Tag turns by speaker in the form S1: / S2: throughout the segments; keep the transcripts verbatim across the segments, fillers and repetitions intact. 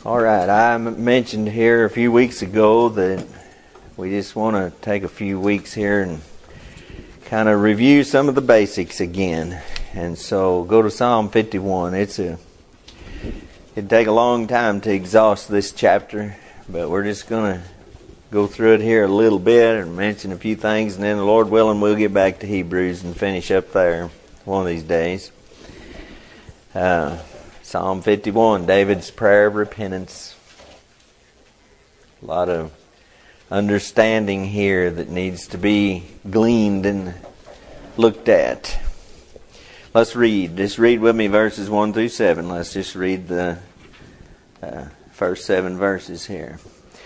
S1: All right, I m- mentioned here a few weeks ago that we just want to take a few weeks here and kind of review some of the basics again. And so go to Psalm fifty-one. It's a it'd take a long time to exhaust this chapter, but we're just going to go through it here a little bit and mention a few things, and then the Lord willing, we'll get back to Hebrews and finish up there one of these days. Uh, Psalm fifty-one, David's prayer of repentance. A lot of understanding here that needs to be gleaned and looked at. Let's read. Just read with me verses one through seven. Let's just read the uh, first seven verses here.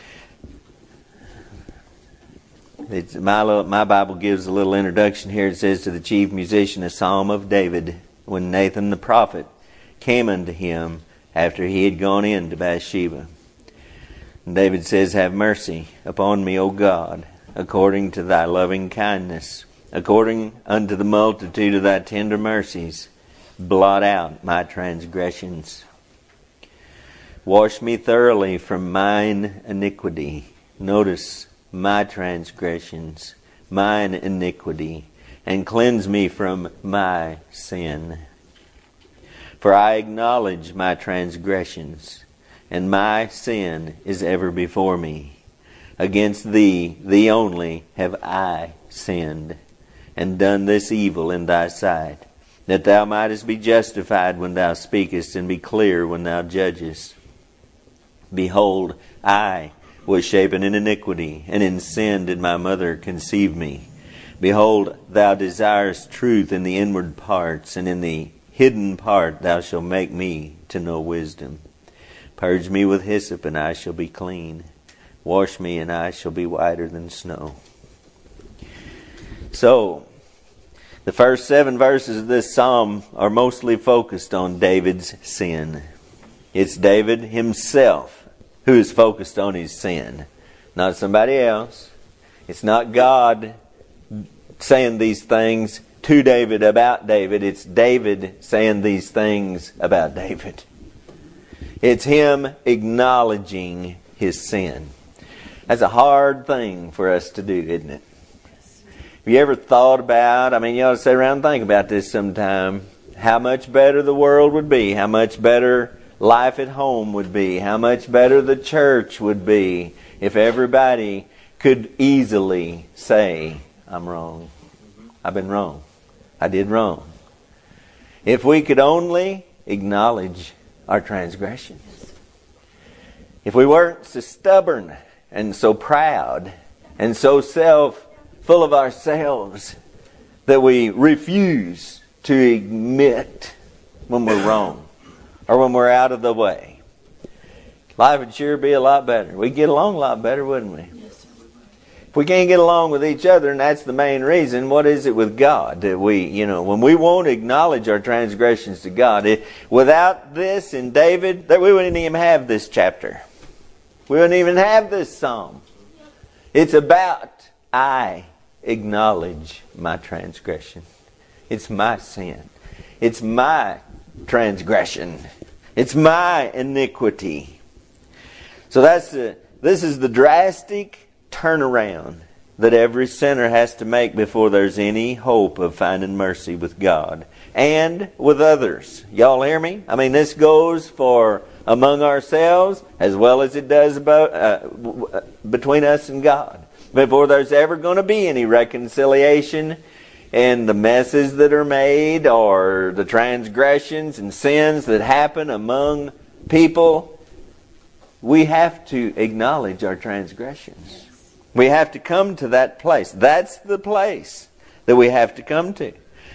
S1: It's, my, my Bible gives a little introduction here. It says, to the chief musician, a psalm of David, when Nathan the prophet came unto him after he had gone in to Bathsheba. And David says, have mercy upon me, O God, according to thy loving kindness, according unto the multitude of thy tender mercies, blot out my transgressions. Wash me thoroughly from mine iniquity. Notice, my transgressions, mine iniquity, and cleanse me from my sin. For I acknowledge my transgressions, and my sin is ever before me. Against thee, thee only, have I sinned, and done this evil in thy sight, that thou mightest be justified when thou speakest, and be clear when thou judgest. Behold, I was shapen in iniquity, and in sin did my mother conceive me. Behold, thou desirest truth in the inward parts, and in the hidden part thou shalt make me to know wisdom. Purge me with hyssop, and I shall be clean. Wash me, and I shall be whiter than snow. So, the first seven verses of this psalm are mostly focused on David's sin. It's David himself who is focused on his sin, not somebody else. It's not God saying these things to David about David. It's David saying these things about David. It's him acknowledging his sin. That's a hard thing for us to do, isn't it? Have you ever thought about, I mean, you ought to sit around and think about this sometime, how much better the world would be, how much better life at home would be, how much better the church would be if everybody could easily say, I'm wrong. I've been wrong. I did wrong. If we could only acknowledge our transgressions. If we weren't so stubborn and so proud and so self full of ourselves that we refuse to admit when we're wrong or when we're out of the way, life would sure be a lot better. We'd get along a lot better, wouldn't we? If we can't get along with each other, and that's the main reason, what is it with God? That we, you know, when we won't acknowledge our transgressions to God, it, without this in David, that we wouldn't even have this chapter. We wouldn't even have this psalm. It's about, I acknowledge my transgression. It's my sin. It's my transgression. It's my iniquity. So that's the, this is the drastic turnaround that every sinner has to make before there's any hope of finding mercy with God and with others. Y'all hear me? I mean, this goes for among ourselves as well as it does about, uh, between us and God. Before there's ever going to be any reconciliation and the messes that are made or the transgressions and sins that happen among people, we have to acknowledge our transgressions. We have to come to that place. That's the place that we have to come to.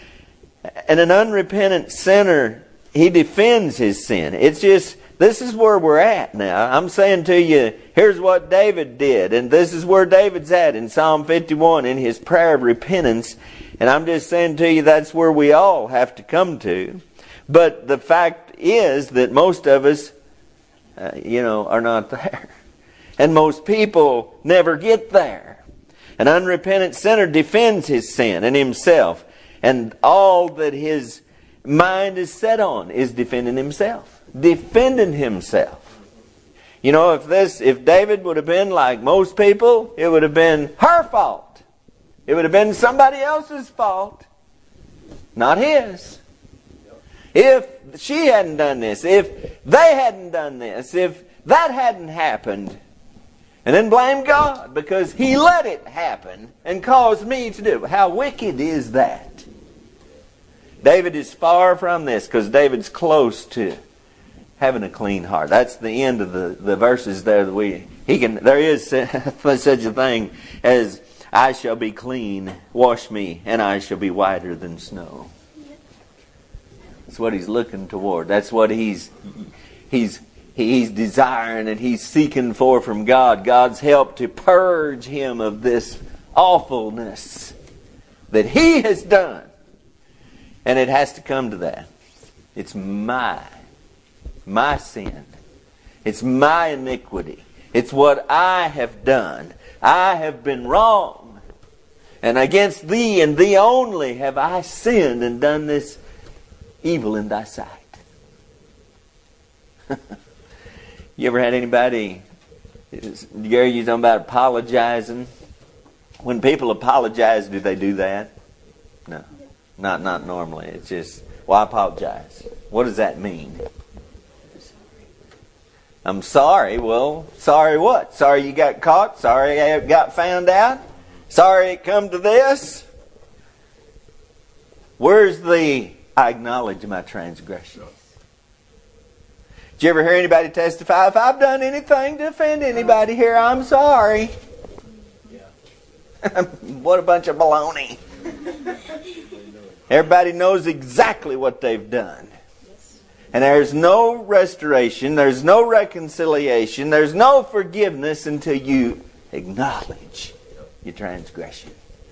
S1: And an unrepentant sinner, he defends his sin. It's just, this is where we're at now. I'm saying to you, here's what David did. And this is where David's at in Psalm fifty-one in his prayer of repentance. And I'm just saying to you, that's where we all have to come to. But the fact is that most of us, uh, you know, are not there. And most people never get there. An unrepentant sinner defends his sin and himself. And all that his mind is set on is defending himself. Defending himself. You know, if this, if David would have been like most people, it would have been her fault. It would have been somebody else's fault, not his. If she hadn't done this, if they hadn't done this, if that hadn't happened, and then blame God because He let it happen and caused me to do it. How wicked is that? David is far from this because David's close to having a clean heart. That's the end of the, the verses there that we he can there is such a thing as I shall be clean, wash me, and I shall be whiter than snow. That's what he's looking toward. That's what he's he's he's desiring and he's seeking for from God. God's help to purge him of this awfulness that he has done. And it has to come to that. It's my, my sin. It's my iniquity. It's what I have done. I have been wrong. And against thee and thee only have I sinned and done this evil in thy sight. You ever had anybody, Gary, you talking about apologizing? When people apologize, do they do that? No. Not not normally. It's just, well, I apologize. What does that mean? I'm sorry. Well, sorry what? Sorry you got caught? Sorry I got found out? Sorry it come to this? Where's the, I acknowledge my transgression? Did you ever hear anybody testify, if I've done anything to offend anybody here, I'm sorry? Yeah. What a bunch of baloney. Everybody knows exactly what they've done. And there's no restoration, there's no reconciliation, there's no forgiveness until you acknowledge your transgression.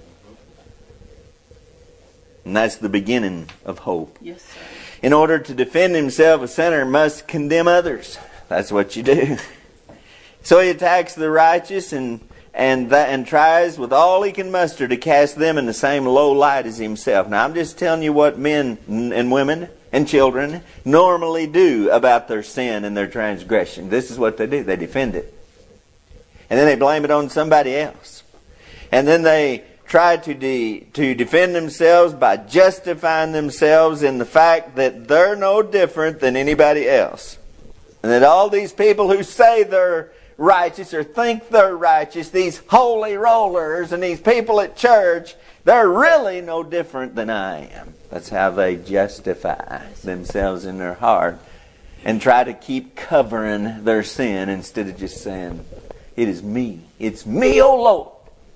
S1: And that's the beginning of hope. Yes, sir. In order to defend himself, a sinner must condemn others. That's what you do. So he attacks the righteous and and that, and tries with all he can muster to cast them in the same low light as himself. Now I'm just telling you what men and women and children normally do about their sin and their transgression. This is what they do. They defend it. And then they blame it on somebody else. And then they try to de- to defend themselves by justifying themselves in the fact that they're no different than anybody else. And that all these people who say they're righteous or think they're righteous, these holy rollers and these people at church, they're really no different than I am. That's how they justify themselves in their heart and try to keep covering their sin instead of just saying, it is me. It's me, O Lord.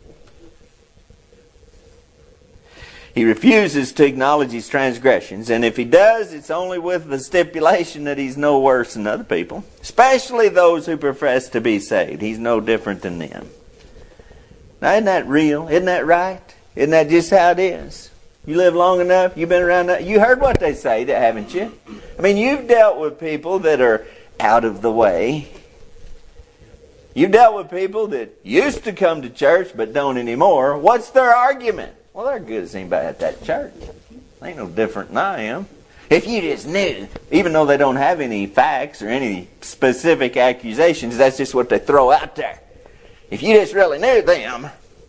S1: He refuses to acknowledge his transgressions, and if he does, it's only with the stipulation that he's no worse than other people, especially those who profess to be saved. He's no different than them. Now, isn't that real? Isn't that right? Isn't that just how it is? You live long enough, you've been around, you heard what they say, haven't you? I mean, you've dealt with people that are out of the way. You've dealt with people that used to come to church but don't anymore. What's their argument? Well, they're good as anybody at that church. They ain't no different than I am. If you just knew, even though they don't have any facts or any specific accusations, that's just what they throw out there. If you just really knew them.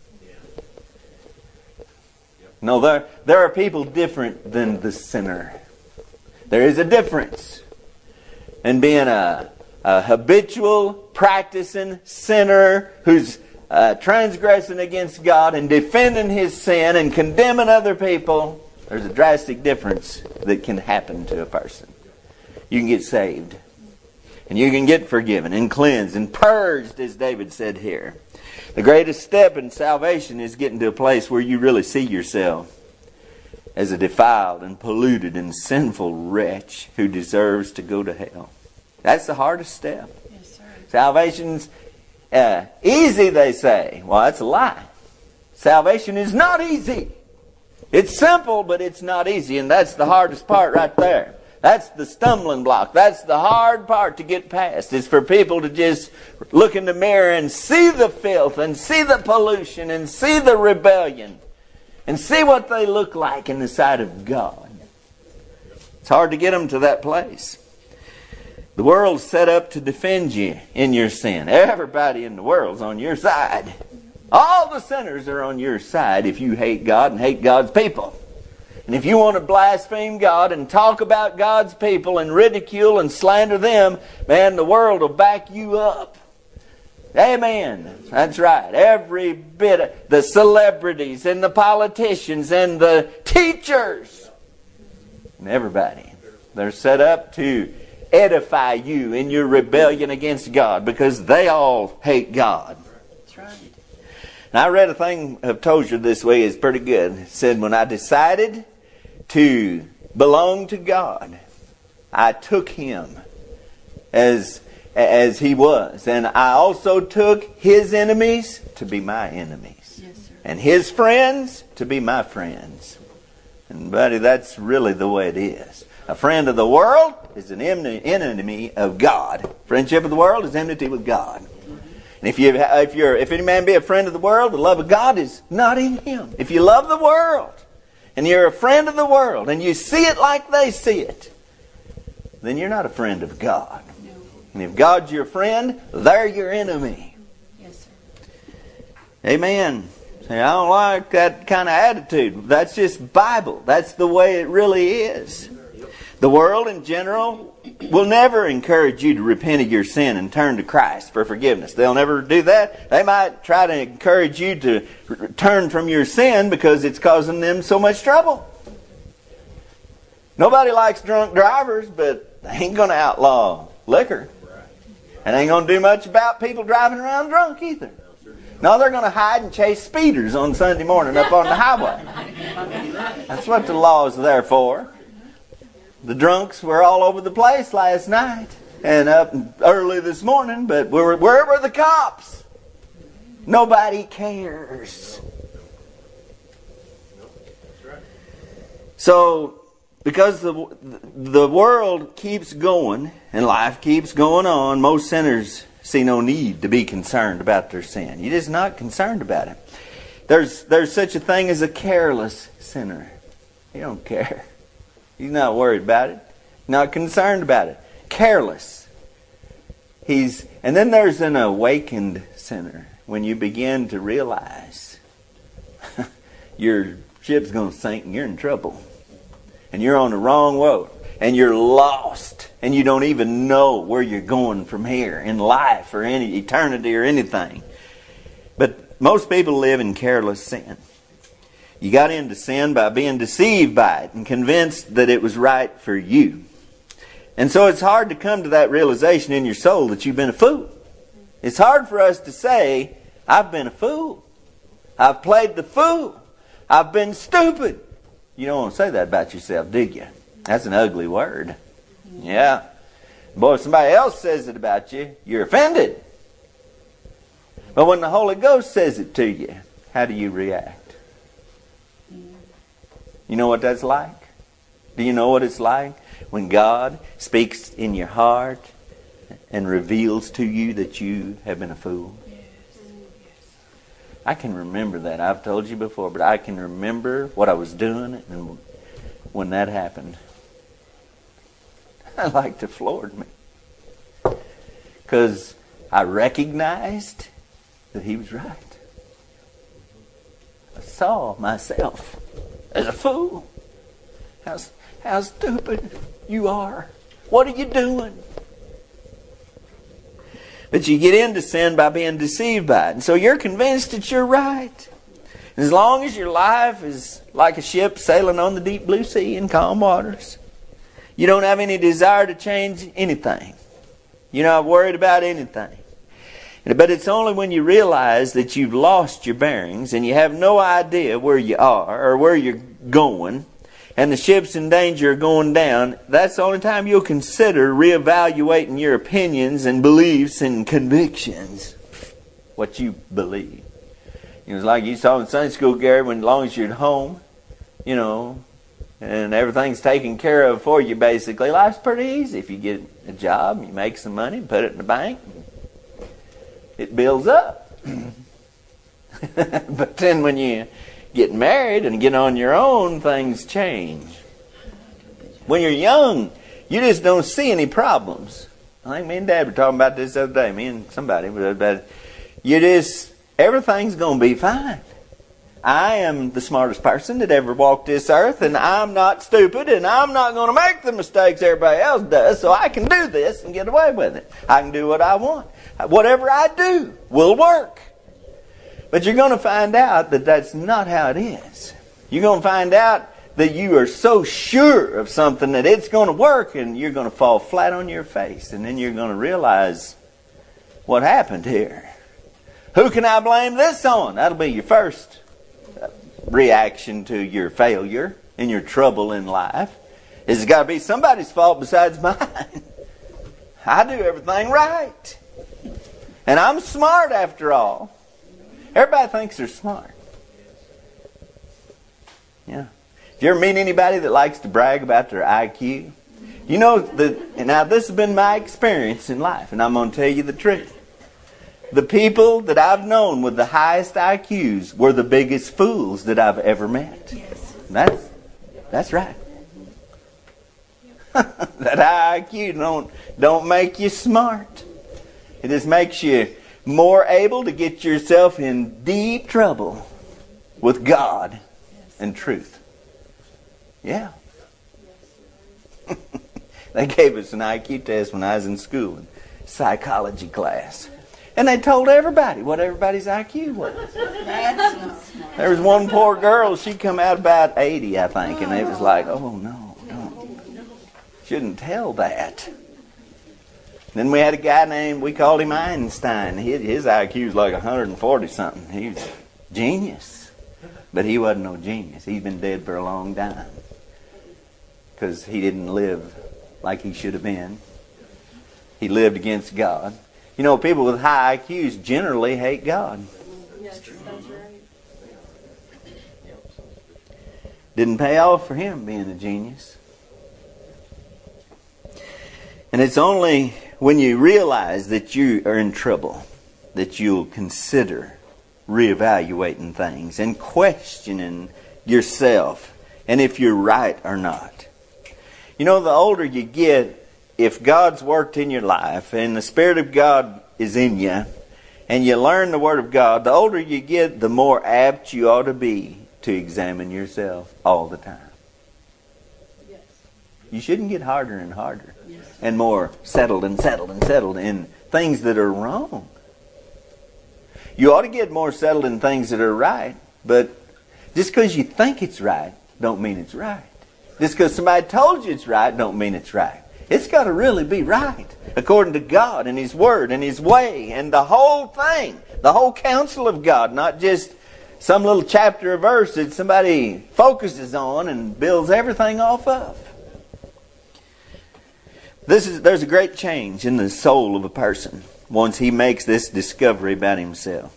S1: No, there, there are people different than the sinner. There is a difference in being a, a habitual, practicing sinner who's Uh, transgressing against God and defending his sin and condemning other people. There's a drastic difference that can happen to a person. You can get saved. And you can get forgiven and cleansed and purged, as David said here. The greatest step in salvation is getting to a place where you really see yourself as a defiled and polluted and sinful wretch who deserves to go to hell. That's the hardest step. Yes, sir. Salvation's Uh, easy, they say. Well, that's a lie. Salvation is not easy. It's simple, but it's not easy. And that's the hardest part right there. That's the stumbling block. That's the hard part to get past. It's for people to just look in the mirror and see the filth and see the pollution and see the rebellion and see what they look like in the sight of God. It's hard to get them to that place. The world's set up to defend you in your sin. Everybody in the world's on your side. All the sinners are on your side if you hate God and hate God's people. And if you want to blaspheme God and talk about God's people and ridicule and slander them, man, the world will back you up. Amen. That's right. Every bit of the celebrities and the politicians and the teachers and everybody, they're set up to edify you in your rebellion against God because they all hate God. That's right. And I read a thing of Tozer this way, it's pretty good. It said, when I decided to belong to God, I took Him as as He was. And I also took His enemies to be my enemies. Yes, sir. And His friends to be my friends. And buddy, that's really the way it is. A friend of the world is an enemy of God. Friendship of the world is enmity with God. And if you, if you're, if any man be a friend of the world, the love of God is not in him. If you love the world, and you're a friend of the world, and you see it like they see it, then you're not a friend of God. And if God's your friend, they're your enemy.
S2: Yes, sir.
S1: Amen. See, I don't like that kind of attitude. That's just Bible. That's the way it really is. The world in general will never encourage you to repent of your sin and turn to Christ for forgiveness. They'll never do that. They might try to encourage you to turn from your sin because it's causing them so much trouble. Nobody likes drunk drivers, but they ain't going to outlaw liquor. And they ain't going to do much about people driving around drunk either. No, they're going to hide and chase speeders on Sunday morning up on the highway. That's what the law is there for. The drunks were all over the place last night and up early this morning, but where, where were the cops? Nobody cares. So, because the, the world keeps going and life keeps going on, most sinners see no need to be concerned about their sin. You're just not concerned about it. There's, there's such a thing as a careless sinner. You don't care. He's not worried about it. Not concerned about it. Careless. He's, and then there's an awakened sinner. When you begin to realize your ship's going to sink and you're in trouble. And you're on the wrong road. And you're lost. And you don't even know where you're going from here in life or any eternity or anything. But most people live in careless sin. You got into sin by being deceived by it and convinced that it was right for you. And so it's hard to come to that realization in your soul that you've been a fool. It's hard for us to say, I've been a fool. I've played the fool. I've been stupid. You don't want to say that about yourself, do you? That's an ugly word. Yeah. Boy, if somebody else says it about you, you're offended. But when the Holy Ghost says it to you, how do you react? You know what that's like? Do you know what it's like when God speaks in your heart and reveals to you that you have been a fool? Yes. I can remember that. I've told you before, but I can remember what I was doing and when that happened. I like to floored me. Because I recognized that He was right. I saw myself as a fool. How, how stupid you are. What are you doing? But you get into sin by being deceived by it. And so you're convinced that you're right. And as long as your life is like a ship sailing on the deep blue sea in calm waters, you don't have any desire to change anything. You're not worried about anything. But it's only when you realize that you've lost your bearings and you have no idea where you are or where you're going and the ship's in danger of going down, that's the only time you'll consider reevaluating your opinions and beliefs and convictions. What you believe. You know, it's like you saw in Sunday school, Gary, when as long as you're at home, you know, and everything's taken care of for you basically, life's pretty easy. If you get a job, you make some money, put it in the bank, it builds up. But then when you get married and get on your own, things change. When you're young, you just don't see any problems. I think me and Dad were talking about this the other day. Me and somebody was about it. You just, everything's going to be fine. I am the smartest person that ever walked this earth, and I'm not stupid, and I'm not going to make the mistakes everybody else does, so I can do this and get away with it. I can do what I want. Whatever I do will work. But you're going to find out that that's not how it is. You're going to find out that you are so sure of something that it's going to work, and you're going to fall flat on your face, and then you're going to realize what happened here. Who can I blame this on? That'll be your first reaction to your failure and your trouble in life. It's got to be somebody's fault besides mine. I do everything right. And I'm smart after all. Everybody thinks they're smart. Yeah. Do you ever meet anybody that likes to brag about their I Q? You know, the, now this has been my experience in life, and I'm going to tell you the truth. The people that I've known with the highest I Qs were the biggest fools that I've ever met. Yes. That's, that's right. That high I Q don't, don't make you smart. It just makes you more able to get yourself in deep trouble with God and truth. Yeah. They gave us an I Q test when I was in school, in psychology class. And they told everybody what everybody's I Q was. There was one poor girl, she come out about eighty, I think, and it was like, oh no, don't. Shouldn't tell that. Then we had a guy named, we called him Einstein. His, his I Q was like one hundred forty something. He was a genius. But he wasn't no genius. He's been dead for a long time. Because he didn't live like he should have been. He lived against God. You know, people with high I Qs generally hate God.
S2: Yes, that's right.
S1: Didn't pay off for him being a genius. And it's only when you realize that you are in trouble that you'll consider reevaluating things and questioning yourself and if you're right or not. You know, the older you get, if God's worked in your life and the Spirit of God is in you and you learn the Word of God, the older you get, the more apt you ought to be to examine yourself all the time.
S2: Yes.
S1: You shouldn't get harder and harder
S2: Yes.
S1: and more settled and settled and settled in things that are wrong. You ought to get more settled in things that are right, but just because you think it's right don't mean it's right. Just because somebody told you it's right don't mean it's right. It's got to really be right according to God and His Word and His way and the whole thing, the whole counsel of God, not just some little chapter or verse that somebody focuses on and builds everything off of. This is there's a great change in the soul of a person once he makes this discovery about himself.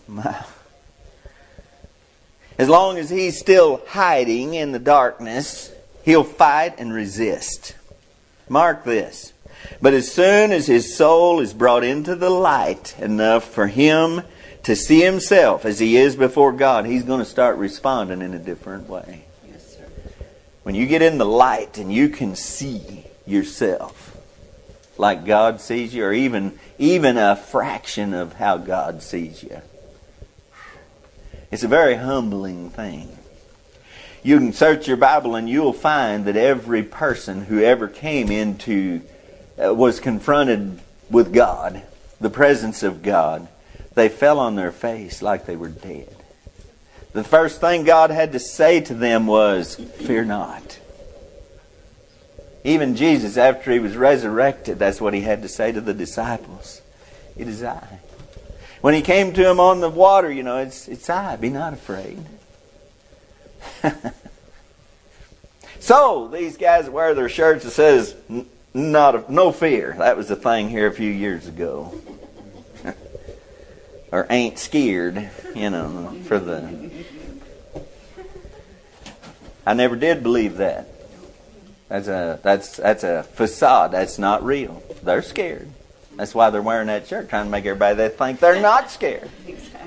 S1: As long as he's still hiding in the darkness, he'll fight and resist. Mark this. But as soon as his soul is brought into the light enough for him to see himself as he is before God, he's going to start responding in a different way.
S2: Yes, sir.
S1: When you get in the light and you can see yourself like God sees you, or even, even a fraction of how God sees you, it's a very humbling thing. You can search your Bible and you'll find that every person who ever came into, uh, was confronted with God, the presence of God, they fell on their face like they were dead. The first thing God had to say to them was, fear not. Even Jesus, after He was resurrected, that's what He had to say to the disciples. It is I. When He came to them on the water, you know, it's, it's I. Be not afraid. So, these guys that wear their shirts that says, not a, no fear. That was the thing here a few years ago. Or ain't scared, you know, for the... I never did believe that. That's a that's that's a facade. That's not real. They're scared. That's why they're wearing that shirt, trying to make everybody that think they're not scared.
S2: Exactly.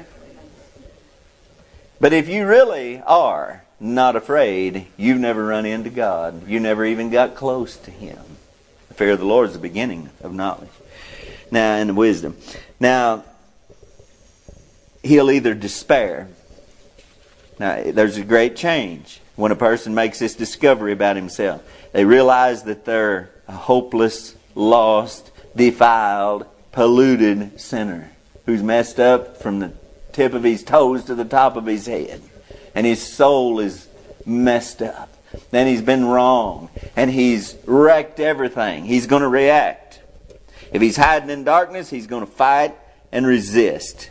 S1: But if you really are not afraid, you've never run into God. You never even got close to Him. The fear of the Lord is the beginning of knowledge. Now, and wisdom. Now, he'll either despair. Now, there's a great change when a person makes this discovery about himself. They realize that they're a hopeless, lost, defiled, polluted sinner who's messed up from the tip of his toes to the top of his head. And his soul is messed up. And he's been wrong. And he's wrecked everything. He's going to react. If he's hiding in darkness, he's going to fight and resist.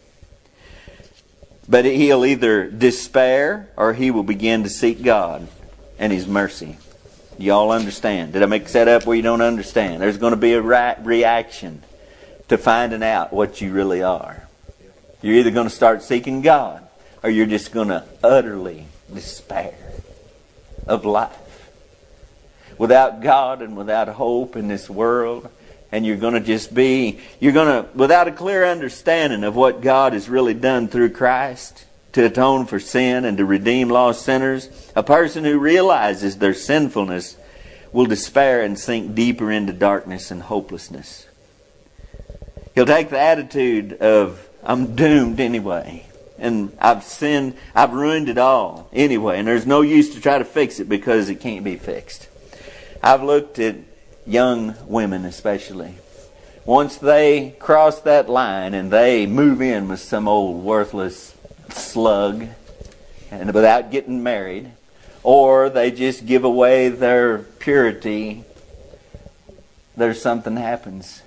S1: But he'll either despair or he will begin to seek God and His mercy. Y'all understand? Did I make that up where you don't understand? There's going to be a reaction to finding out what you really are. You're either going to start seeking God or you're just going to utterly despair of life. Without God and without hope in this world, and you're going to just be, you're going to, without a clear understanding of what God has really done through Christ to atone for sin and to redeem lost sinners, a person who realizes their sinfulness will despair and sink deeper into darkness and hopelessness. He'll take the attitude of, I'm doomed anyway. And I've sinned, I've ruined it all anyway. And there's no use to try to fix it because it can't be fixed. I've looked at young women especially. Once they cross that line and they move in with some old worthless slug and without getting married, or they just give away their purity, there's something happens.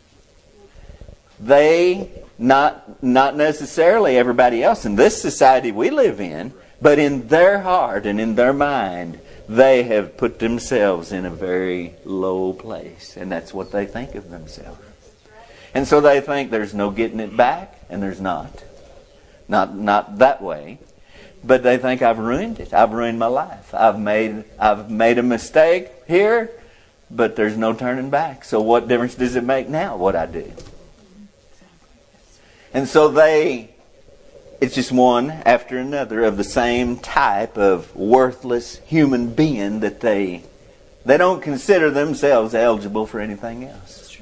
S1: They, not not necessarily everybody else in this society we live in, but in their heart and in their mind, they have put themselves in a very low place. And that's what they think of themselves. And so they think there's no getting it back, and there's not. Not not that way. But they think I've ruined it. I've ruined my life. I've made I've made a mistake here, but there's no turning back. So what difference does it make now what I do? And so they, it's just one after another of the same type of worthless human being that they, they don't consider themselves eligible for anything else.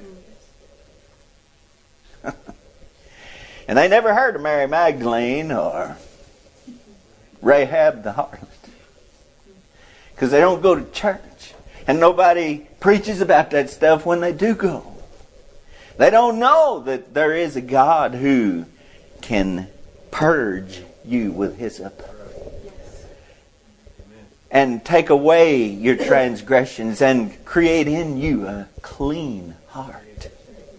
S1: And they never heard of Mary Magdalene or Rahab the harlot. Because they don't go to church. And nobody preaches about that stuff when they do go. They don't know that there is a God who can purge you with hyssop and take away your transgressions and create in you a clean heart.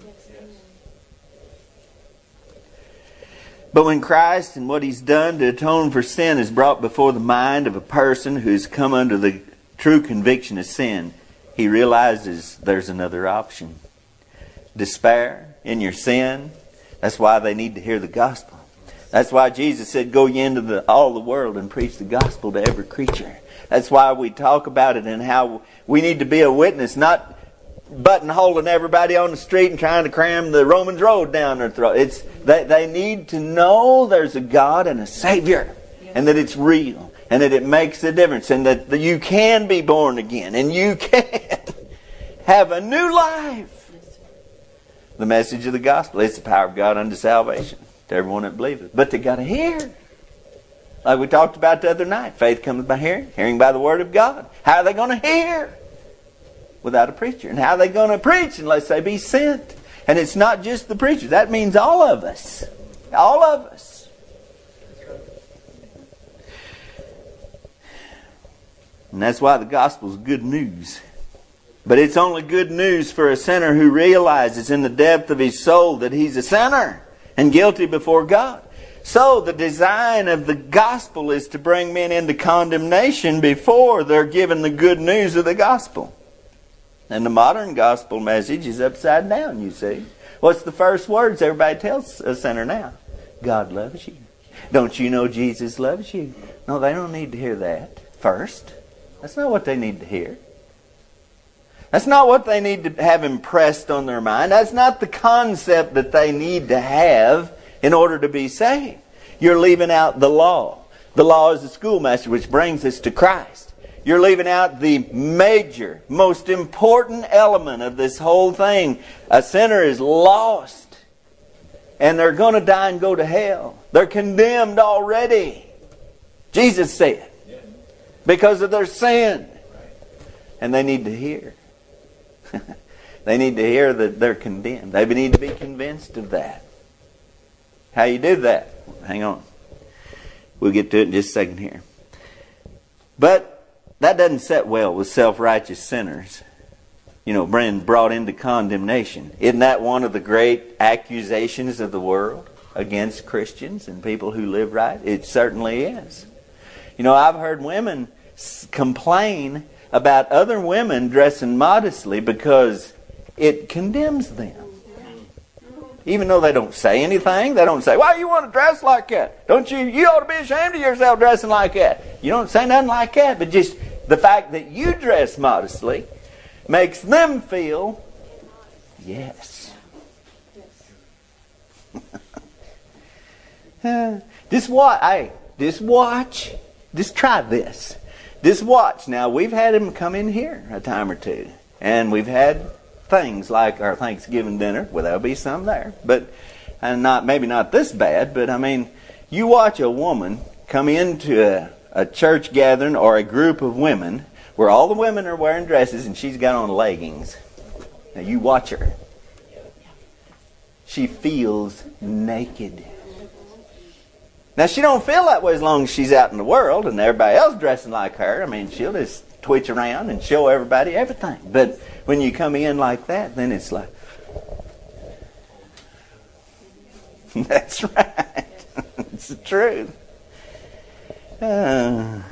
S1: But when Christ and what He's done to atone for sin is brought before the mind of a person who's come under the true conviction of sin, he realizes there's another option. Despair in your sin. That's why they need to hear the gospel. That's why Jesus said, go ye into the, all the world and preach the gospel to every creature. That's why we talk about it and how we need to be a witness, not buttonholing everybody on the street and trying to cram the Romans road down their throat. It's they, they need to know there's a God and a Savior, and that it's real, and that it makes a difference, and that you can be born again, and you can have a new life. The message of the gospel, it's the power of God unto salvation to everyone that believes it. But they got to hear. Like we talked about the other night. Faith comes by hearing, hearing by the word of God. How are they going to hear without a preacher? And how are they going to preach unless they be sent? And it's not just the preachers. That means all of us. All of us. And that's why the gospel is good news. But it's only good news for a sinner who realizes in the depth of his soul that he's a sinner and guilty before God. So the design of the gospel is to bring men into condemnation before they're given the good news of the gospel. And the modern gospel message is upside down, you see. What's the first words everybody tells a sinner now? God loves you. Don't you know Jesus loves you? No, they don't need to hear that first. That's not what they need to hear. That's not what they need to have impressed on their mind. That's not the concept that they need to have in order to be saved. You're leaving out the law. The law is the schoolmaster which brings us to Christ. You're leaving out the major, most important element of this whole thing. A sinner is lost, and they're going to die and go to hell. They're condemned already. Jesus said, because of their sin. And they need to hear. They need to hear that they're condemned. They need to be convinced of that. How you do that? Hang on. We'll get to it in just a second here. But that doesn't set well with self-righteous sinners. You know, being brought into condemnation. Isn't that one of the great accusations of the world against Christians and people who live right? It certainly is. You know, I've heard women complain about other women dressing modestly because it condemns them. Even though they don't say anything, they don't say, "Why you want to dress like that? Don't you? You ought to be ashamed of yourself dressing like that." You don't say nothing like that, but just the fact that you dress modestly makes them feel, yes. Just watch. Hey, just watch. Just try this. Just watch. Now, we've had him come in here a time or two, and we've had things like our Thanksgiving dinner. Well, there'll be some there, but and not maybe not this bad. But I mean, you watch a woman come into a, a church gathering or a group of women where all the women are wearing dresses and she's got on leggings. Now you watch her. She feels naked. Now she don't feel that way as long as she's out in the world and everybody else dressing like her. I mean, she'll just twitch around and show everybody everything. But when you come in like that, then it's like, that's right. It's the truth. Uh,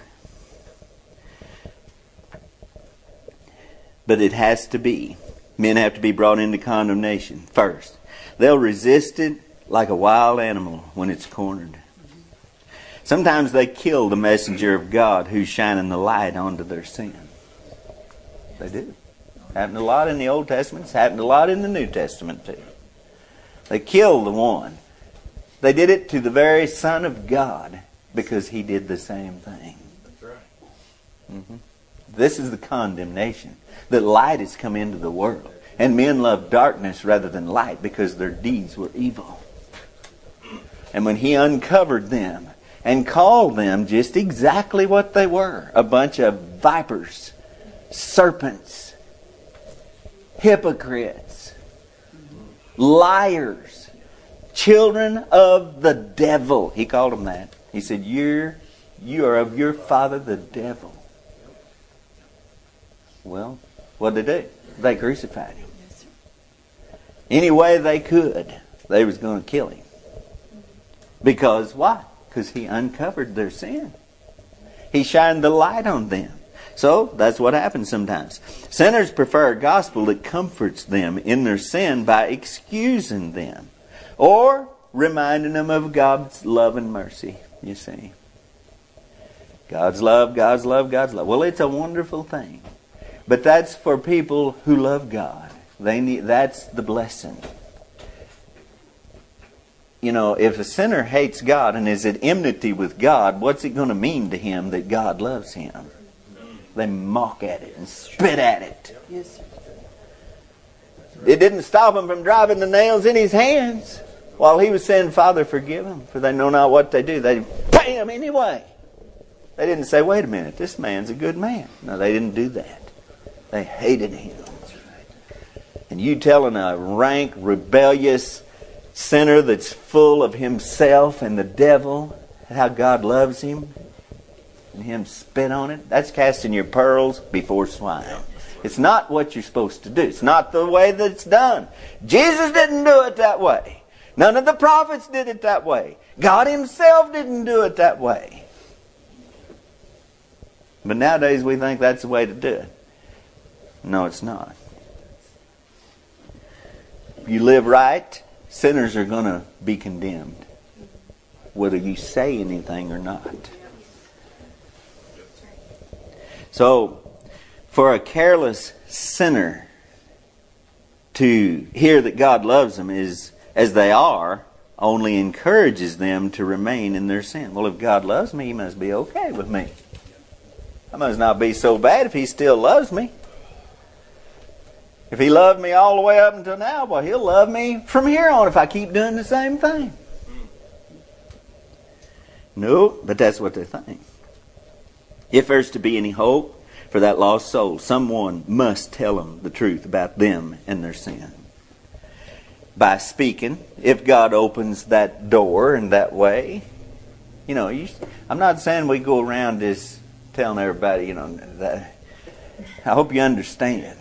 S1: but it has to be. Men have to be brought into condemnation first. They'll resist it like a wild animal when it's cornered. Sometimes they kill the messenger of God who's shining the light onto their sin. They do. Happened a lot in the Old Testament. It's happened a lot in the New Testament too. They killed the one. They did it to the very Son of God because He did the same thing.
S3: That's right.
S1: Mm-hmm. This is the condemnation. That light has come into the world. And men love darkness rather than light because their deeds were evil. And when He uncovered them and called them just exactly what they were, a bunch of vipers, serpents, hypocrites, liars, children of the devil. He called them that. He said, You're, you are of your father the devil. Well, what did they do? They crucified Him. Any way they could, they was going to kill Him. Because why? Because He uncovered their sin. He shined the light on them. So, that's what happens sometimes. Sinners prefer a gospel that comforts them in their sin by excusing them. Or reminding them of God's love and mercy, you see. God's love, God's love, God's love. Well, it's a wonderful thing. But that's for people who love God. They need, that's the blessing. You know, if a sinner hates God and is at enmity with God, what's it going to mean to him that God loves him? They mock at it and spit at it.
S2: Yes, sir.
S1: It didn't stop him from driving the nails in his hands while he was saying, Father, forgive them, for they know not what they do. They bam anyway. They didn't say, wait a minute, this man's a good man. No, they didn't do that. They hated him. And you telling a rank, rebellious sinner that's full of himself and the devil how God loves him and him spit on it, that's casting your pearls before swine. It's not what you're supposed to do. It's not the way that it's done. Jesus didn't do it that way. None of the prophets did it that way. God Himself didn't do it that way. But nowadays we think that's the way to do it. No, it's not. If you live right, sinners are going to be condemned, whether you say anything or not. So, for a careless sinner to hear that God loves them is, as they are, only encourages them to remain in their sin. Well, if God loves me, He must be okay with me. I must not be so bad if He still loves me. If He loved me all the way up until now, well, He'll love me from here on if I keep doing the same thing. No, but that's what they think. If there's to be any hope for that lost soul, someone must tell them the truth about them and their sin. By speaking, if God opens that door in that way, you know, you, I'm not saying we go around just telling everybody, you know, that. I hope you understand.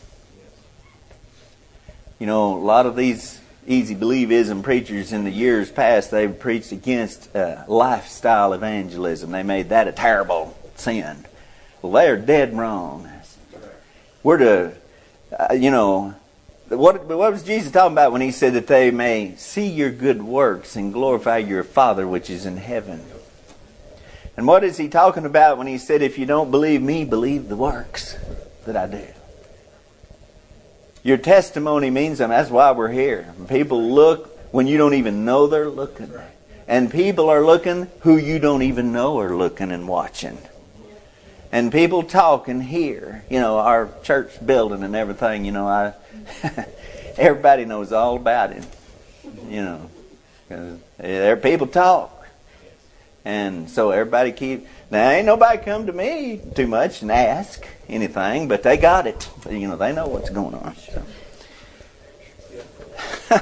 S1: You know, a lot of these easy believism preachers in the years past, they've preached against uh, lifestyle evangelism. They made that a terrible sin. Well, they're dead wrong. We're to, uh, you know, what, what was Jesus talking about when He said that they may see your good works and glorify your Father which is in heaven? And what is He talking about when He said, if you don't believe me, believe the works that I do? Your testimony means something. That's why we're here. People look when you don't even know they're looking. And people are looking who you don't even know are looking and watching. And people talk and hear. You know, our church building and everything, you know, I everybody knows all about it. You know, 'cause there people talk. And so everybody keep... Now, ain't nobody come to me too much and ask anything, but they got it. You know, they know what's going on. So,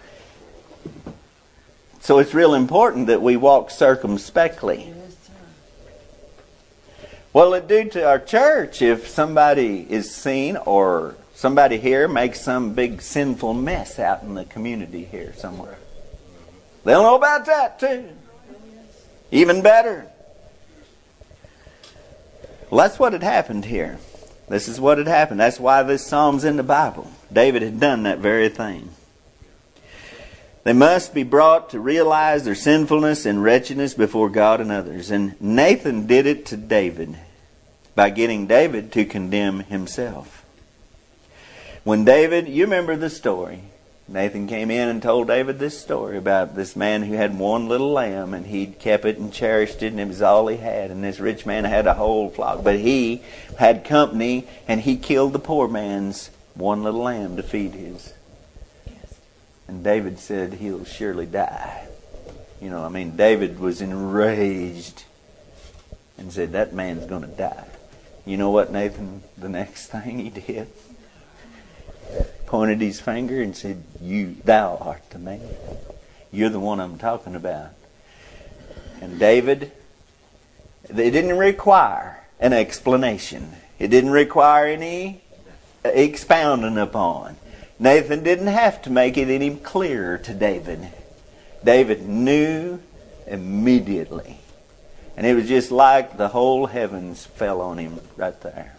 S1: so it's real important that we walk circumspectly. What'll it do to our church if somebody is seen or somebody here makes some big sinful mess out in the community here somewhere? They'll know about that too. Even better. Well, that's what had happened here. This is what had happened. That's why this psalm's in the Bible. David had done that very thing. They must be brought to realize their sinfulness and wretchedness before God and others. And Nathan did it to David by getting David to condemn himself. When David, you remember the story. Nathan came in and told David this story about this man who had one little lamb and he'd kept it and cherished it and it was all he had. And this rich man had a whole flock. But he had company and he killed the poor man's one little lamb to feed his. And David said he'll surely die. You know, I mean, David was enraged and said that man's going to die. You know what, Nathan, the next thing he did? Pointed his finger and said, "You, thou art the man. You're the one I'm talking about." And David, it didn't require an explanation. It didn't require any expounding upon. Nathan didn't have to make it any clearer to David. David knew immediately. And it was just like the whole heavens fell on him right there.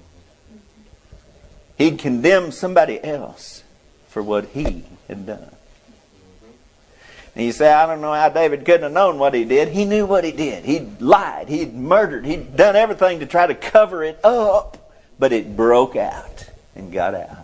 S1: He'd condemned somebody else for what he had done. And you say, I don't know how David couldn't have known what he did. He knew what he did. He'd lied. He'd murdered. He'd done everything to try to cover it up. But it broke out and got out.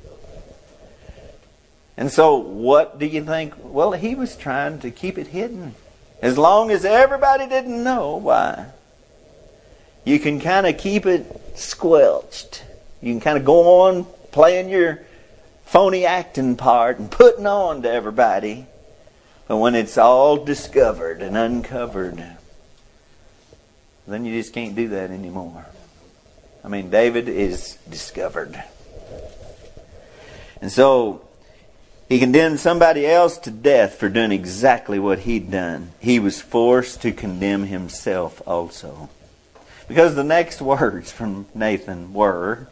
S1: And so what do you think? Well, he was trying to keep it hidden. As long as everybody didn't know, why? You can kind of keep it squelched. You can kind of go on playing your phony acting part and putting on to everybody. But when it's all discovered and uncovered, then you just can't do that anymore. I mean, David is discovered. And so he condemned somebody else to death for doing exactly what he'd done. He was forced to condemn himself also. Because the next words from Nathan were,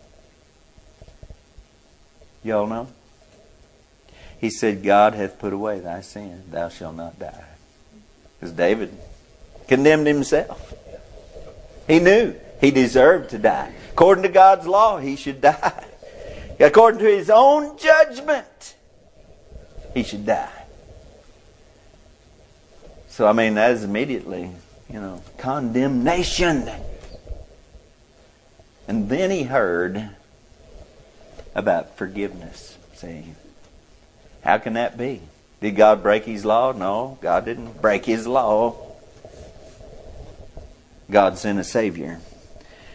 S1: y'all know? He said, God hath put away thy sin. Thou shalt not die. Because David condemned himself. He knew he deserved to die. According to God's law, he should die. According to his own judgment, he should die. So, I mean, that is immediately, you know, condemnation. And then he heard about forgiveness. See, how can that be? Did God break his law? No, God didn't break his law. God sent a Savior.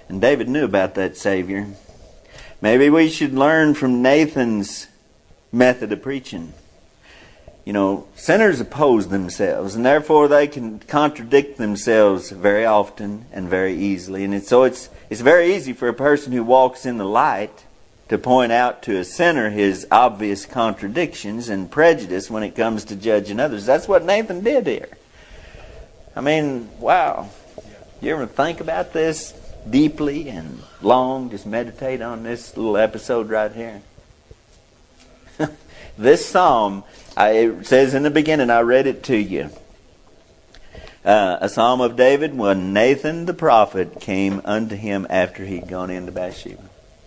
S1: And David knew about that Savior. Maybe we should learn from Nathan's method of preaching. You know, sinners oppose themselves, and therefore they can contradict themselves very often and very easily. And it's, so it's it's very easy for a person who walks in the light to point out to a sinner his obvious contradictions and prejudice when it comes to judging others. That's what Nathan did here. I mean, wow. You ever think about this deeply and long? Just meditate on this little episode right here. This psalm, I, it says in the beginning, I read it to you. Uh, a psalm of David when Nathan the prophet came unto him after he'd gone into Bathsheba.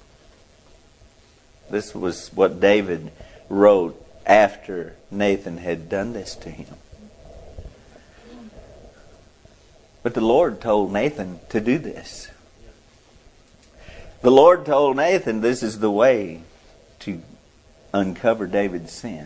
S1: This was what David wrote after Nathan had done this to him. But the Lord told Nathan to do this. The Lord told Nathan this is the way to uncover David's sin.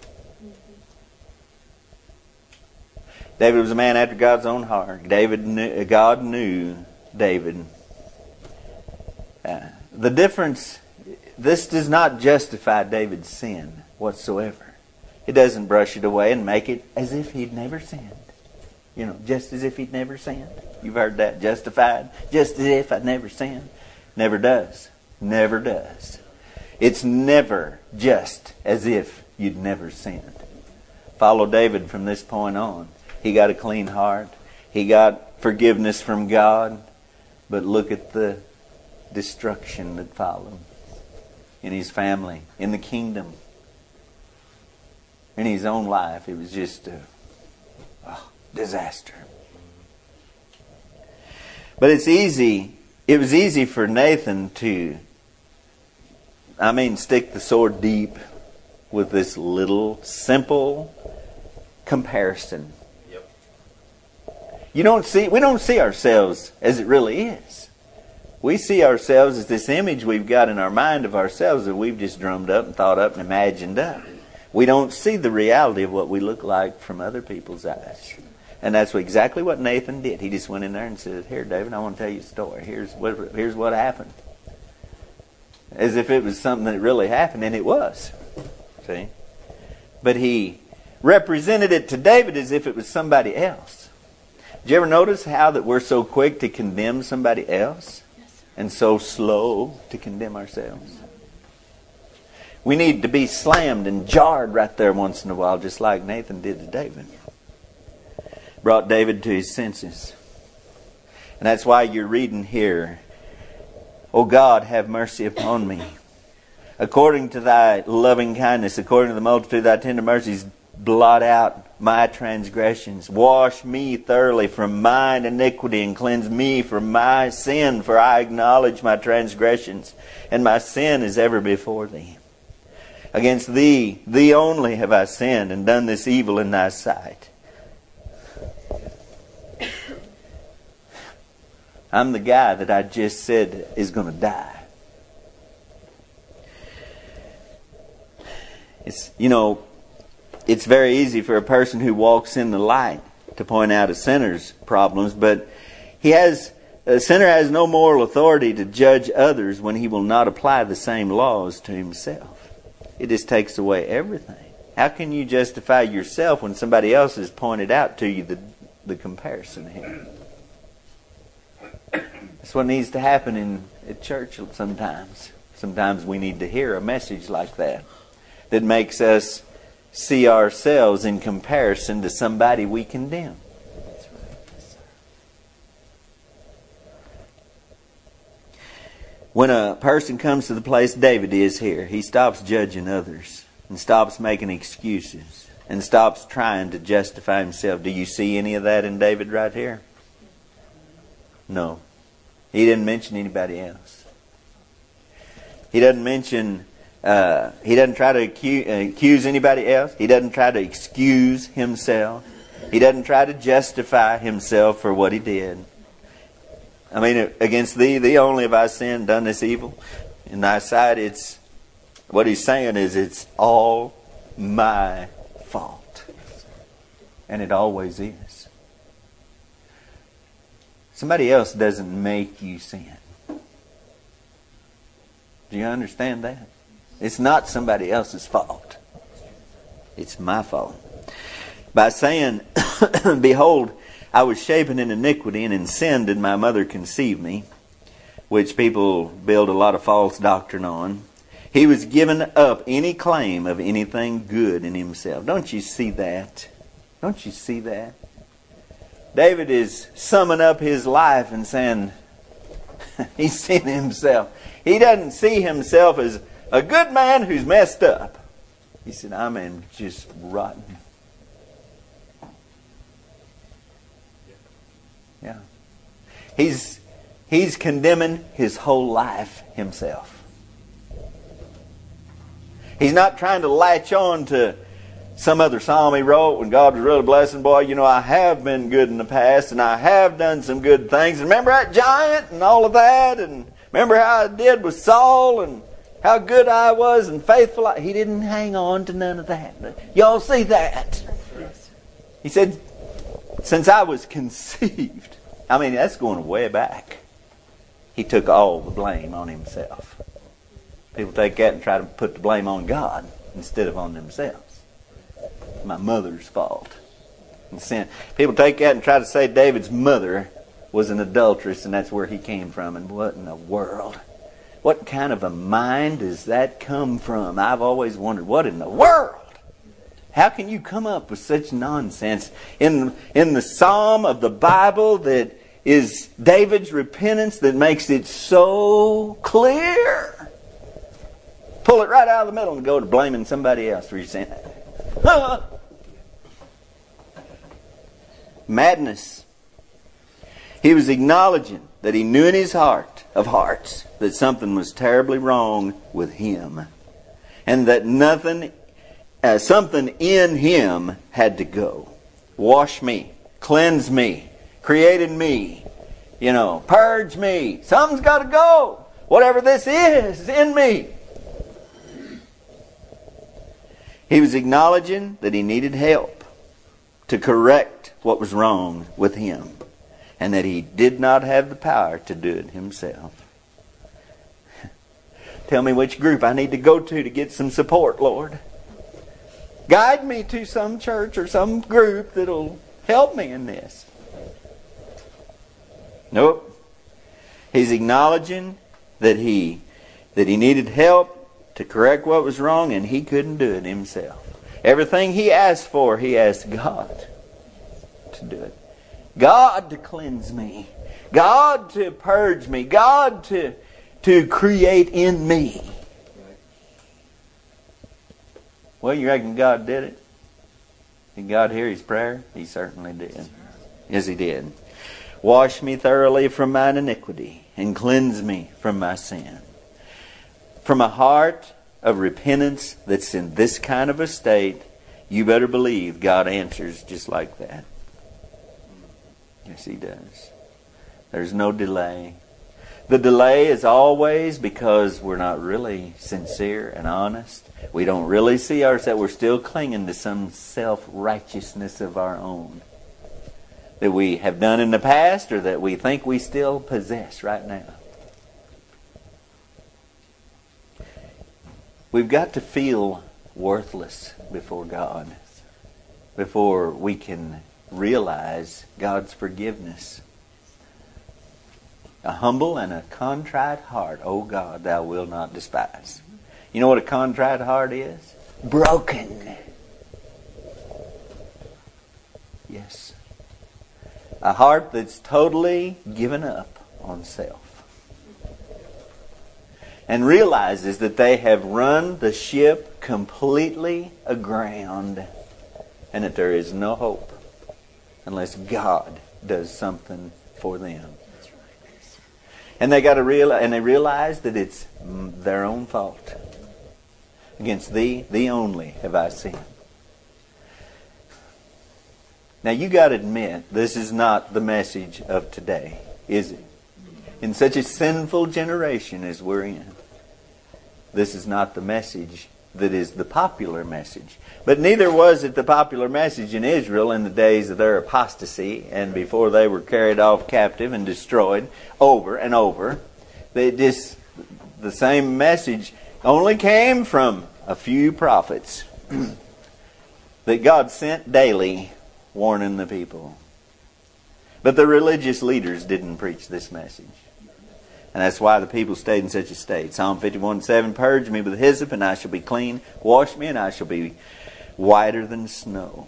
S1: David was a man after God's own heart. David knew, God knew David. Uh, the difference, this does not justify David's sin whatsoever. It doesn't brush it away and make it as if he'd never sinned. You know, just as if he'd never sinned. You've heard that, justified, just as if I'd never sinned. Never does. Never does. It's never just as if you'd never sinned. Follow David from this point on. He got a clean heart. He got forgiveness from God. But look at the destruction that followed in his family, in the kingdom, in his own life. It was just a oh, disaster. But it's easy. It was easy for Nathan to, I mean, stick the sword deep with this little simple comparison.
S3: Yep.
S1: You don't see, we don't see ourselves as it really is. We see ourselves as this image we've got in our mind of ourselves that we've just drummed up and thought up and imagined up. We don't see the reality of what we look like from other people's eyes. And that's exactly what Nathan did. He just went in there and said, "Here, David, I want to tell you a story. Here's what, here's what happened." As if it was something that really happened, and it was. See? But he represented it to David as if it was somebody else. Did you ever notice how that we're so quick to condemn somebody else?
S2: Yes, sir.
S1: And so slow to condemn ourselves? We need to be slammed and jarred right there once in a while, just like Nathan did to David. Brought David to his senses. And that's why you're reading here, "O God, have mercy upon me. According to thy loving kindness, according to the multitude of thy tender mercies, blot out my transgressions. Wash me thoroughly from mine iniquity and cleanse me from my sin. For I acknowledge my transgressions, and my sin is ever before thee. Against thee, thee only have I sinned and done this evil in thy sight." I'm the guy that I just said is going to die. It's, you know, it's very easy for a person who walks in the light to point out a sinner's problems, but he has a sinner has no moral authority to judge others when he will not apply the same laws to himself. It just takes away everything. How can you justify yourself when somebody else has pointed out to you the, the comparison here? That's what needs to happen in at church sometimes. Sometimes we need to hear a message like that that makes us see ourselves in comparison to somebody we condemn. When a person comes to the place David is here, he stops judging others and stops making excuses and stops trying to justify himself. Do you see any of that in David right here? No. He didn't mention anybody else. He doesn't mention, uh, he doesn't try to accuse, uh, accuse anybody else. He doesn't try to excuse himself. He doesn't try to justify himself for what he did. I mean, against thee, thee only have I sinned, done this evil in thy sight. It's, what he's saying is it's all my fault. And it always is. Somebody else doesn't make you sin. Do you understand that? It's not somebody else's fault. It's my fault. By saying, behold, I was shapen in iniquity, and in sin did my mother conceive me, which people build a lot of false doctrine on. He was given up any claim of anything good in himself. Don't you see that? Don't you see that? David is summing up his life and saying, he's seen himself. He doesn't see himself as a good man who's messed up. He said, I'm just rotten. Yeah. He's he's condemning his whole life himself. He's not trying to latch on to some other psalm he wrote when God was really blessing. Boy, you know, I have been good in the past, and I have done some good things. And remember that giant and all of that? And remember how I did with Saul and how good I was and faithful. He didn't hang on to none of that. Y'all see that? He said, since I was conceived, I mean, that's going way back. He took all the blame on himself. People take that and try to put the blame on God instead of on themselves. My mother's fault. And sin. People take that and try to say David's mother was an adulteress and that's where he came from. And what in the world? What kind of a mind does that come from? I've always wondered, what in the world? How can you come up with such nonsense in, in the psalm of the Bible that is David's repentance that makes it so clear? Pull it right out of the middle and go to blaming somebody else for your sin. Madness. He was acknowledging that he knew in his heart of hearts that something was terribly wrong with him, and that nothing, uh, something in him had to go. Wash me, cleanse me, created me, you know, purge me. Something's got to go. Whatever this is in me. He was acknowledging that he needed help to correct what was wrong with him, and that he did not have the power to do it himself. Tell me which group I need to go to to get some support, Lord. Guide me to some church or some group that'll help me in this. Nope. He's acknowledging that he that he needed help to correct what was wrong, and he couldn't do it himself. Everything he asked for, he asked God to do it. God to cleanse me. God to purge me. God to, to create in me. Well, you reckon God did it? Did God hear his prayer? He certainly did. Yes, he did. Wash me thoroughly from mine iniquity and cleanse me from my sin. From a heart of repentance that's in this kind of a state, you better believe God answers just like that. Yes, he does. There's no delay. The delay is always because we're not really sincere and honest. We don't really see ourselves. We're still clinging to some self-righteousness of our own that we have done in the past or that we think we still possess right now. We've got to feel worthless before God before we can realize God's forgiveness. A humble and a contrite heart, O God, thou wilt not despise. You know what a contrite heart is? Broken. Yes. A heart that's totally given up on self. And realizes that they have run the ship completely aground and that there is no hope unless God does something for them. And they got to realize, and they realize that it's their own fault. Against thee, thee only have I sinned. Now you got to admit, this is not the message of today, is it? In such a sinful generation as we're in, this is not the message that is the popular message. But neither was it the popular message in Israel in the days of their apostasy and before they were carried off captive and destroyed over and over. They just, the same message only came from a few prophets that God sent daily warning the people. But the religious leaders didn't preach this message. And that's why the people stayed in such a state. Psalm fifty-one seven, purge me with hyssop and I shall be clean. Wash me and I shall be whiter than snow.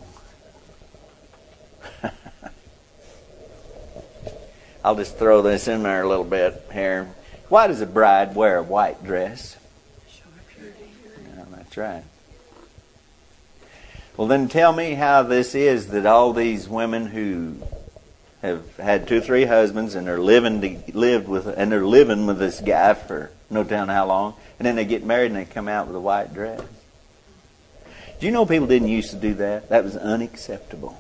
S1: I'll just throw this in there a little bit here. Why does a bride wear a white dress? Yeah, that's right. Well, then tell me how this is that all these women who have had two or three husbands and they're living to, lived with and they're living with this guy for no telling how long, and then they get married and they come out with a white dress. Do you know people didn't used to do that? That was unacceptable.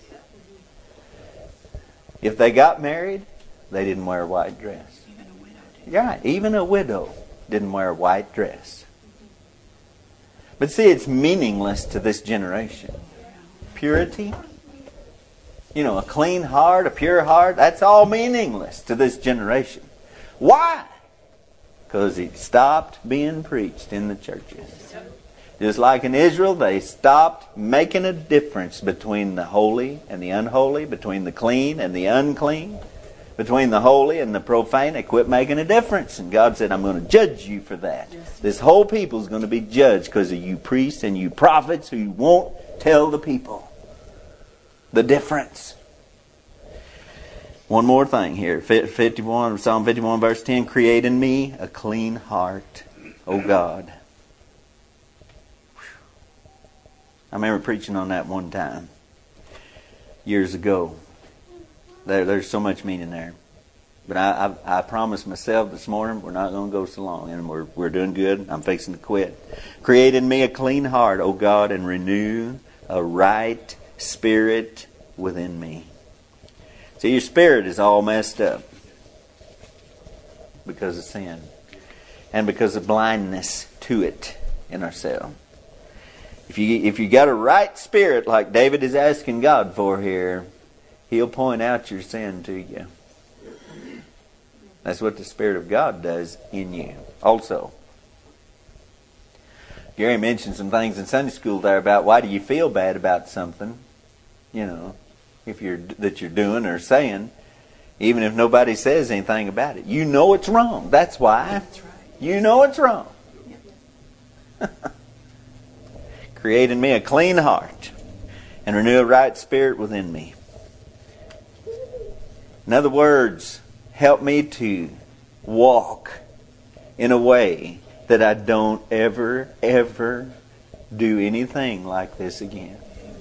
S1: If they got married, they didn't wear a white dress.
S3: Even a widow did.
S1: Yeah, even a widow didn't wear a white dress. But see, it's meaningless to this generation. Purity, you know, a clean heart, a pure heart, that's all meaningless to this generation. Why? Because it stopped being preached in the churches. Just like in Israel, they stopped making a difference between the holy and the unholy, between the clean and the unclean, between the holy and the profane. They quit making a difference. And God said, I'm going to judge you for that. This whole people is going to be judged because of you priests and you prophets who won't tell the people the difference. One more thing here. fifty-one, Psalm fifty-one verse ten. Create in me a clean heart, O God. I remember preaching on that one time, years ago. There, there's so much meaning there. But I, I, I promised myself this morning we're not going to go so long, and we're we're doing good. I'm fixing to quit. Create in me a clean heart, O God, and renew a right spirit within me. See, your spirit is all messed up because of sin and because of blindness to it in ourselves. If you if you got a right spirit like David is asking God for here, He'll point out your sin to you. That's what the Spirit of God does in you. Also, Gary mentioned some things in Sunday school there about why do you feel bad about something, you know, if you're that you're doing or saying, even if nobody says anything about it. You know it's wrong. That's why.
S3: That's right.
S1: You know it's wrong. Create in me a clean heart and renew a right spirit within me. In other words, help me to walk in a way that I don't ever, ever do anything like this again.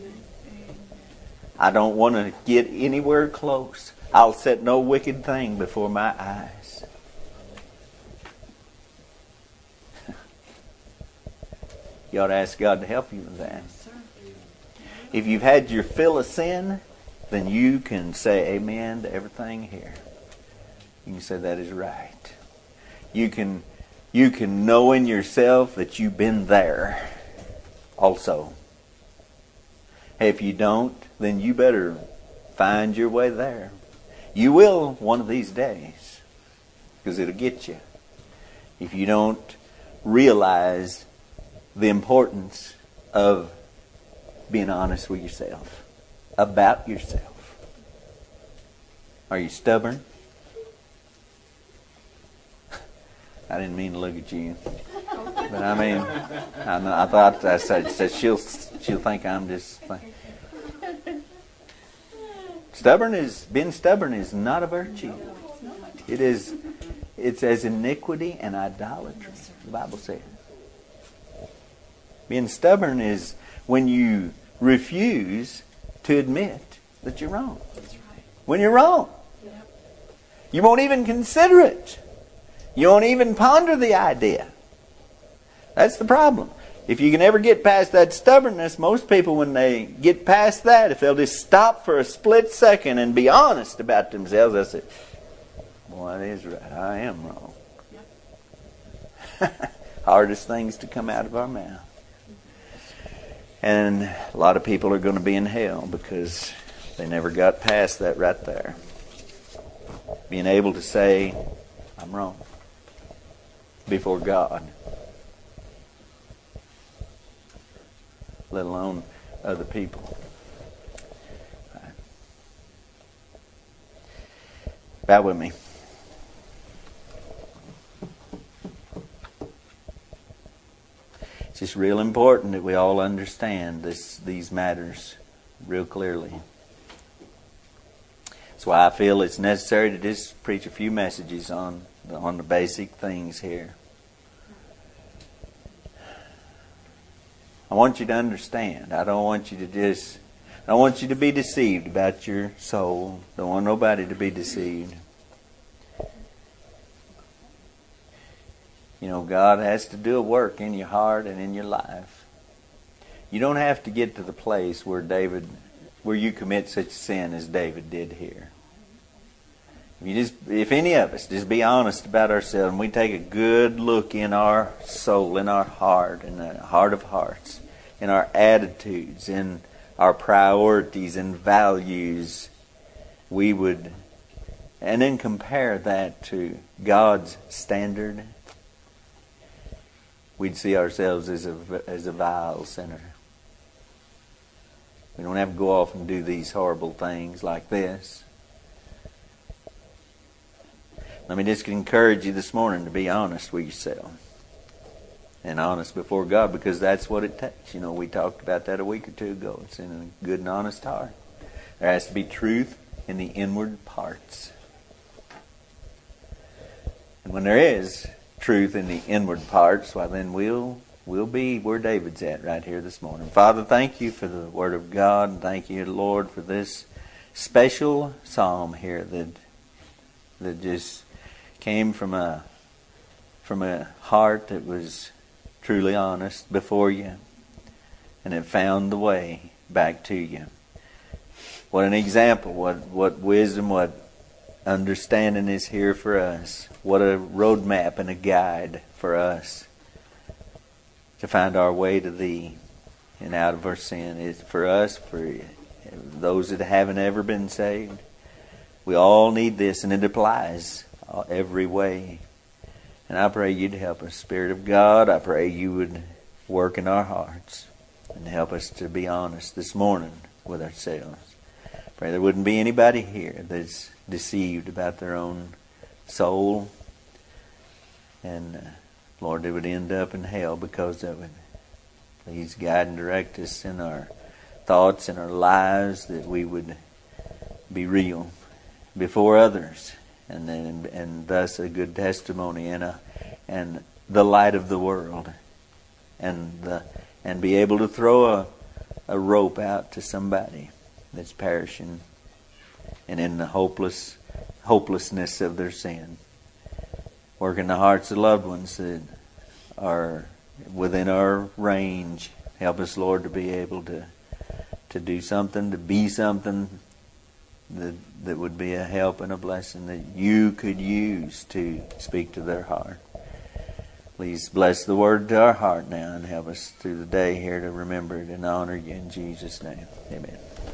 S1: I don't want to get anywhere close. I'll set no wicked thing before my eyes. You ought to ask God to help you with that. If you've had your fill of sin, then you can say amen to everything here. You can say that is right. You can, you can know in yourself that you've been there also. Hey, if you don't, then you better find your way there. You will one of these days, because it'll get you. If you don't realize the importance of being honest with yourself, about yourself. Are you stubborn? I didn't mean to look at you, but I mean, I, know, I thought I said, said she'll she'll think I'm just. Stubborn is being stubborn is not a virtue. It is. It's as iniquity and idolatry. The Bible says. Being stubborn is when you refuse to admit that you're wrong.
S3: That's right.
S1: When you're wrong.
S3: Yep.
S1: You won't even consider it. You won't even ponder the idea. That's the problem. If you can ever get past that stubbornness, most people, when they get past that, if they'll just stop for a split second and be honest about themselves, they'll say, well, that is right. I am wrong. Yep. Hardest things to come out of our mouth. And a lot of people are going to be in hell because they never got past that right there. Being able to say, I'm wrong. before God, let alone other people. Bow with me. It's just real important that we all understand this, these matters real clearly. That's why I feel it's necessary to just preach a few messages on the, on the basic things here. I want you to understand. I don't want you to just... I don't want you to be deceived about your soul. Don't want nobody to be deceived. You know, God has to do a work in your heart and in your life. You don't have to get to the place where David, where you commit such sin as David did here. If you just, if any of us just be honest about ourselves and we take a good look in our soul, in our heart, in the heart of hearts, in our attitudes, in our priorities and values, we would, and then compare that to God's standard, we'd see ourselves as a, as a vile sinner. We don't have to go off and do these horrible things like this. Let me just encourage you this morning to be honest with yourself. And honest before God, because that's what it takes. You know, we talked about that a week or two ago. It's in a good and honest heart. There has to be truth in the inward parts. And when there is truth in the inward parts, well then we'll we'll be where David's at right here this morning. Father, thank you for the Word of God, and thank you, Lord, for this special psalm here that that just came from a from a heart that was truly honest before you, and it found the way back to you. What an example, what what wisdom, what understanding is here for us. What a roadmap and a guide for us to find our way to Thee and out of our sin. It's for us, for those that haven't ever been saved. We all need this, and it applies every way. And I pray You'd help us. Spirit of God, I pray You would work in our hearts and help us to be honest this morning with ourselves. Pray there wouldn't be anybody here that's deceived about their own soul. And uh, Lord, they would end up in hell because of it. Please guide and direct us in our thoughts and our lives, that we would be real before others, and then and thus a good testimony and a and the light of the world, and the and be able to throw a a rope out to somebody that's perishing and in the hopeless hopelessness of their sin. Work in the hearts of loved ones that are within our range. Help us, Lord, to be able to to do something, to be something that that would be a help and a blessing that You could use to speak to their heart. Please bless the word to our heart now, and help us through the day here to remember it and honor You in Jesus' name. Amen.